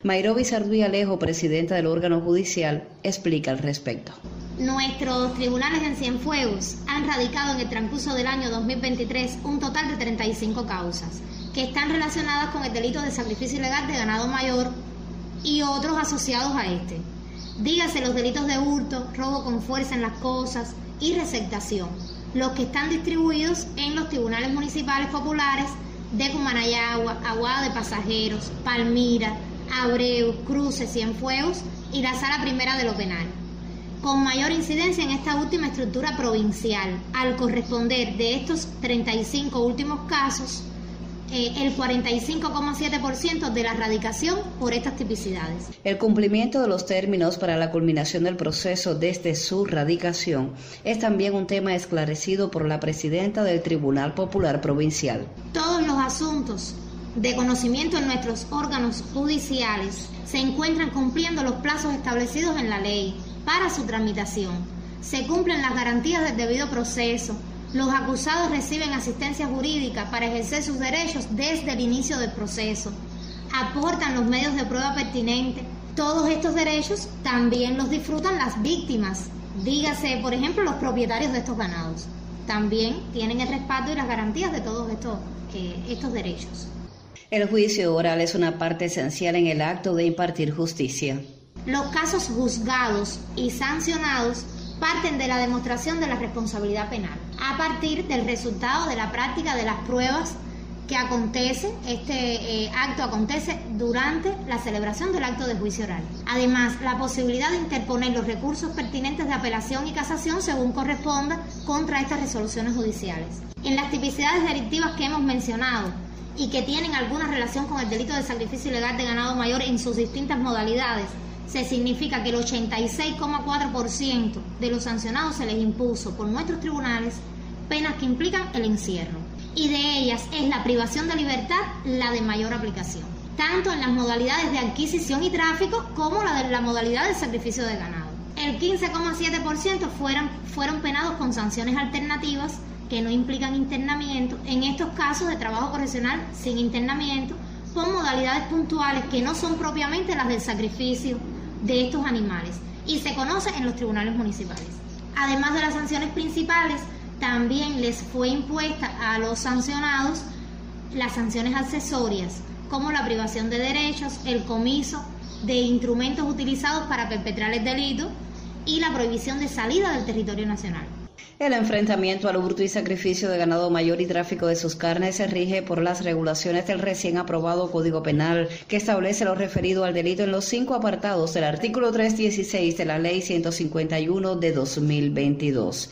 Mayrovi Sarduy Alejo, presidenta del órgano judicial, explica al respecto. Nuestros tribunales en Cienfuegos han radicado en el transcurso del año 2023 un total de 35 causas que están relacionadas con el delito de sacrificio ilegal de ganado mayor y otros asociados a este. Dígase los delitos de hurto, robo con fuerza en las cosas y receptación, los que están distribuidos en los tribunales municipales populares de Cumanayagua, Aguada de Pasajeros, Palmira, Abreu, Cruces, Cienfuegos y la Sala Primera de lo Penal, con mayor incidencia en esta última estructura provincial, al corresponder de estos 35 últimos casos, el 45,7% de la radicación por estas tipicidades. El cumplimiento de los términos para la culminación del proceso desde su radicación es también un tema esclarecido por la presidenta del Tribunal Popular Provincial. Todos los asuntos de conocimiento en nuestros órganos judiciales se encuentran cumpliendo los plazos establecidos en la ley para su tramitación. Se cumplen las garantías del debido proceso. Los acusados reciben asistencia jurídica para ejercer sus derechos desde el inicio del proceso. Aportan los medios de prueba pertinentes. Todos estos derechos también los disfrutan las víctimas. Dígase, por ejemplo, los propietarios de estos ganados. También tienen el respaldo y las garantías de todos estos derechos. El juicio oral es una parte esencial en el acto de impartir justicia. Los casos juzgados y sancionados parten de la demostración de la responsabilidad penal, a partir del resultado de la práctica de las pruebas que acontece, acto acontece durante la celebración del acto de juicio oral. Además, la posibilidad de interponer los recursos pertinentes de apelación y casación según corresponda contra estas resoluciones judiciales. En las tipicidades delictivas que hemos mencionado y que tienen alguna relación con el delito de sacrificio ilegal de ganado mayor en sus distintas modalidades, se significa que el 86,4% de los sancionados se les impuso por nuestros tribunales penas que implican el encierro, y de ellas es la privación de libertad la de mayor aplicación, tanto en las modalidades de adquisición y tráfico como la modalidad de sacrificio de ganado. El 15,7% fueron penados con sanciones alternativas que no implican internamiento, en estos casos de trabajo correccional sin internamiento, por modalidades puntuales que no son propiamente las del sacrificio de estos animales, y se conoce en los tribunales municipales. Además de las sanciones principales, también les fue impuesta a los sancionados las sanciones accesorias, como la privación de derechos, el comiso de instrumentos utilizados para perpetrar el delito y la prohibición de salida del territorio nacional. El enfrentamiento al hurto y sacrificio de ganado mayor y tráfico de sus carnes se rige por las regulaciones del recién aprobado Código Penal, que establece lo referido al delito en los 5 apartados del artículo 316 de la Ley 151 de 2022.